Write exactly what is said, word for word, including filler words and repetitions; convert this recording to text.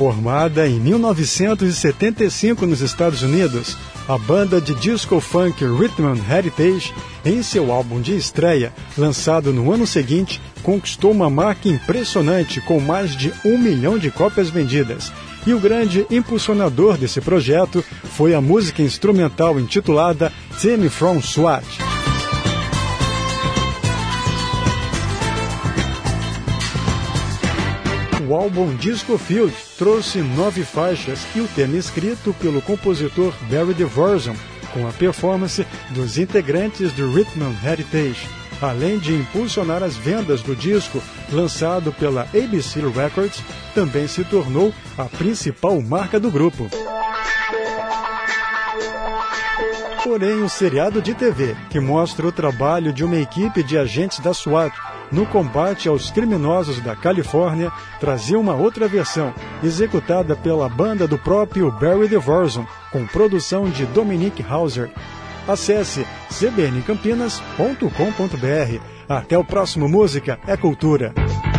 Formada em mil novecentos e setenta e cinco nos Estados Unidos, a banda de disco funk Rhythm and Heritage, em seu álbum de estreia, lançado no ano seguinte, conquistou uma marca impressionante com mais de um milhão de cópias vendidas. E o grande impulsionador desse projeto foi a música instrumental intitulada Team from SWAT. O álbum Disco Field trouxe nove faixas e o tema escrito pelo compositor Barry DeVorson, com a performance dos integrantes do Rhythm and Heritage, além de impulsionar as vendas do disco, lançado pela A B C Records, também se tornou a principal marca do grupo. Porém, o seriado de T V, que mostra o trabalho de uma equipe de agentes da SWAT no combate aos criminosos da Califórnia, trazia uma outra versão, executada pela banda do próprio Barry DeVorson, com produção de Dominic Hauser. Acesse c b n campinas ponto com ponto b r. Até o próximo Música é Cultura.